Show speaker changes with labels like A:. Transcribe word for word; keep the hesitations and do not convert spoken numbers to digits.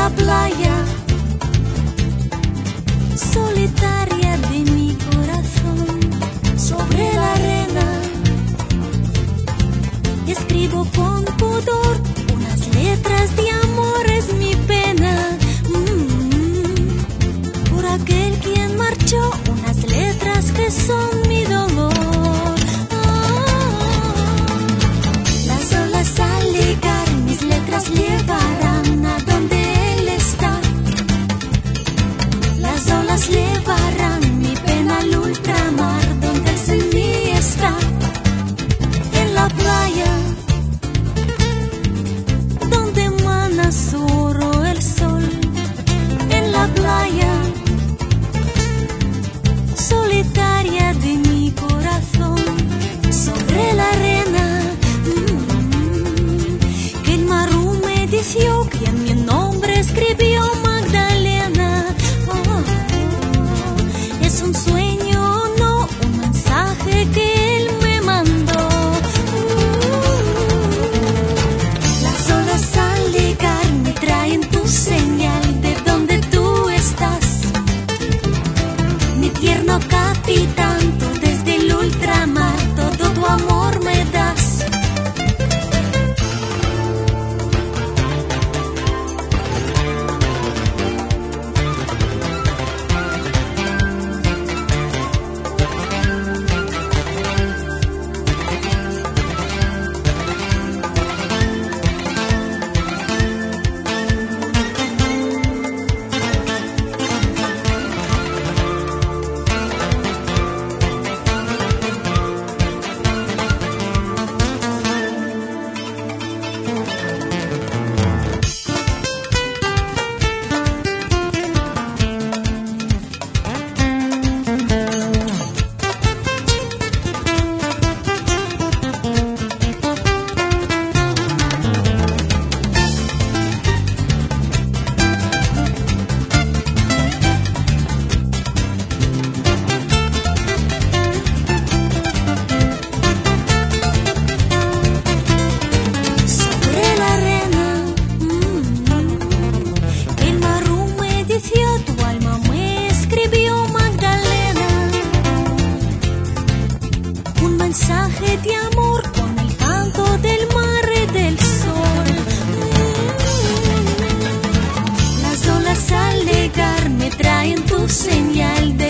A: la playa, solitaria de mi corazón, sobre la arena, escribo con pudor unas letras de amor, es mi pena. Mm, por aquel quien marchó, unas letras que son mi dolor. Ah, las olas al llegar, mis letras llevarán a donde él está. Las olas llevarán mi pena al ultramar, donde él sin mí está. En la playa, donde emana su oro el sol. En la playa, solitaria de mi corazón, sobre la arena, mm, que el mar humedeció, que en mi nombre escribió Magdalena. Oh, es un sueño, no un mensaje que él me mandó. Uh, las olas al llegar me traen tu señal de donde tú estás. Mi tierno capitán, tú desde el ultramar todo tu amor me das. Mensaje de amor con el canto del mar y del sol. Mm, las olas al llegar me traen tu señal de